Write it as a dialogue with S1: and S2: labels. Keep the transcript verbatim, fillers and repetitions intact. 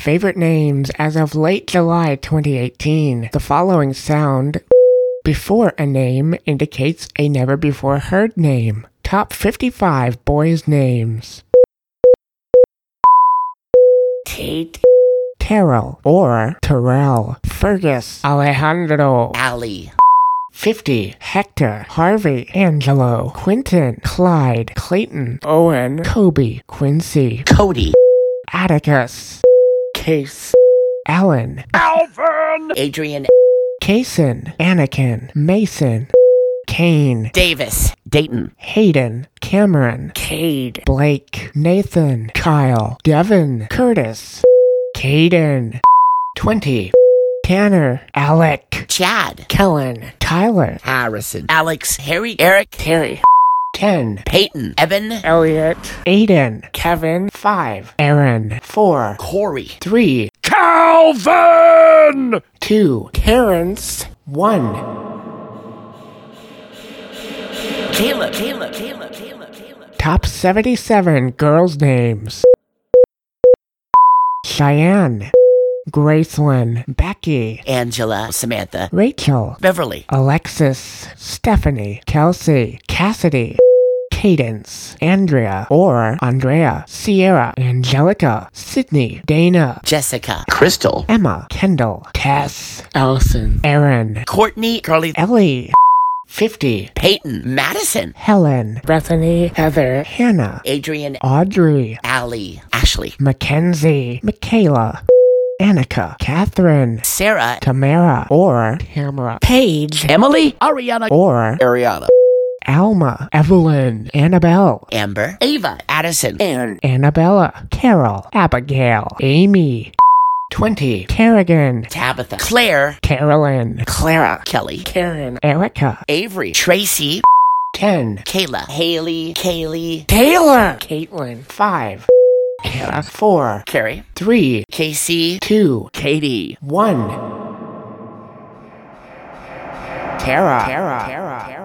S1: Favorite names as of late July twenty eighteen. The following sound before a name indicates a never before heard name. Top fifty-five boys' names. Tate, Terrell or Terrell, Fergus, Alejandro,
S2: Ali,
S1: fifty. Hector, Harvey, Angelo, Quinton, Clyde, Clayton, Owen, Kobe, Quincy,
S2: Cody,
S1: Atticus, Case, Alan,
S2: Alvin, Adrian,
S1: Kaysen, Anakin, Mason, Kane,
S2: Davis, Dayton,
S1: Hayden, Cameron, Cade, Blake, Nathan, Kyle, Devin, Curtis, Caden, twenty. Tanner, Alec,
S2: Chad,
S1: Kellen, Tyler,
S2: Harrison, Alex, Harry, Eric,
S1: Terry, ten.
S2: Peyton, Evan,
S1: Elliot, Aiden, Kevin, five. Aaron, four.
S2: Corey,
S1: three.
S2: Calvin,
S1: two. Terrence, one.
S2: Kayla, Kayla, Kayla, Kayla, Kayla.
S1: Top seventy-seven girls' names. Cheyenne, Gracelyn, Becky,
S2: Angela, Samantha,
S1: Rachel,
S2: Beverly,
S1: Alexis, Stephanie, Kelsey, Cassidy, Cadence, Andrea or Andrea, Sierra, Angelica, Sydney, Dana,
S2: Jessica, Crystal,
S1: Emma, Kendall, Tess, Allison, Aaron,
S2: Courtney, Carly,
S1: Ellie, fifty.
S2: Peyton, Madison,
S1: Helen, Bethany, Heather, Hannah,
S2: Adrian,
S1: Audrey,
S2: Allie, Ashley,
S1: Mackenzie, Michaela, Annika, Catherine,
S2: Sarah,
S1: Tamara or Tamara, Paige,
S2: Emily, Ariana,
S1: or
S2: Ariana,
S1: Alma, Evelyn, Annabelle,
S2: Amber, Ava, Addison,
S1: and Annabella, Carol, Abigail, Amy, twenty. Kerrigan,
S2: Tabitha, Claire,
S1: Carolyn,
S2: Clara, Kelly,
S1: Karen, Erica,
S2: Avery, Tracy,
S1: ten.
S2: Kayla, Haley, Kaylee,
S1: Taylor, Caitlin, five. Kara, four.
S2: Carrie,
S1: three.
S2: Casey,
S1: two.
S2: Katie,
S1: one. Tara, Tara, Tara, Tara.